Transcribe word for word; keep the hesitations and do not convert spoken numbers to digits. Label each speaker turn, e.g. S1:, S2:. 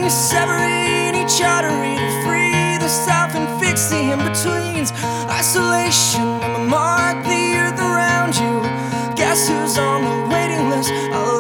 S1: severing each artery to free the south and fix the in-betweens. Isolation, I'ma mark the earth around you. Guess who's on the waiting list? I'll